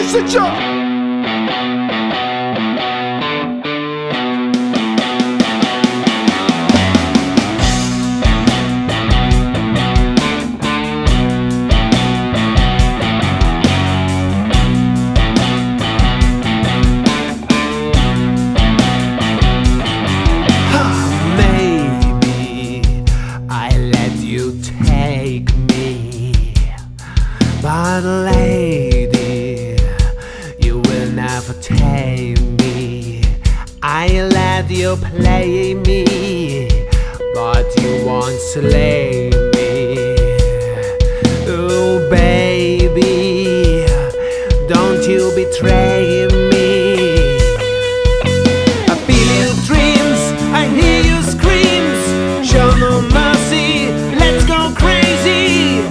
Sit take me, but lady, you will never tame me. I let you play me, but you won't slay me. Oh baby, don't you betray me. I feel your dreams, I hear your screams. Show no mercy, let's go crazy.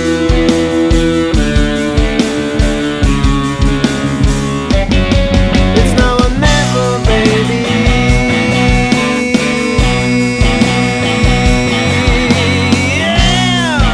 It's now or never, baby. Yeah.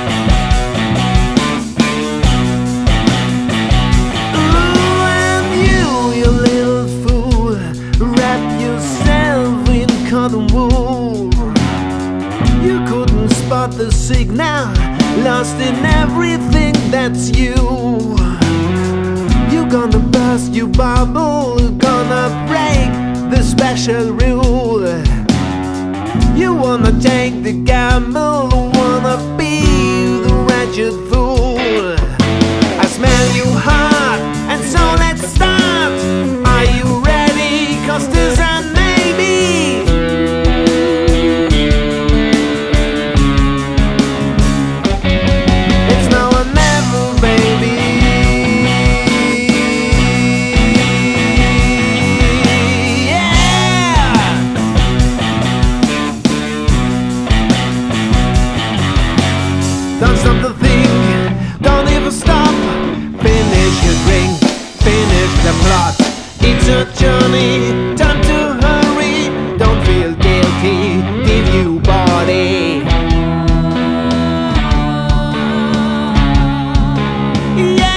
Ooh, and you little fool, wrap yourself in cotton wool. You couldn't spot the signal, lost in everything that's you. You're gonna burst your bubble, gonna break the special rule. You wanna take the gamble, wanna be the wretched fool. I smell you hot, and so let's start. Are you ready? 'Cause there's a maybe. Don't stop to think, don't even stop. Finish your drink, finish the plot. It's a journey, time to hurry. Don't feel guilty, give you body. Yeah,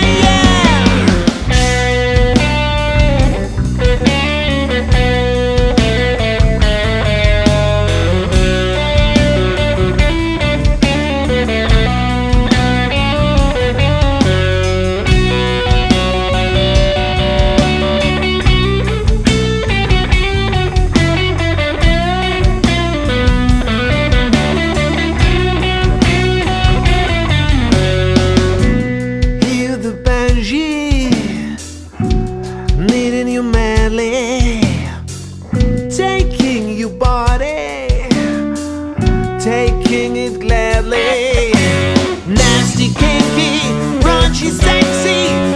needing you madly, taking your body, taking it gladly. Nasty, kinky, raunchy, sexy.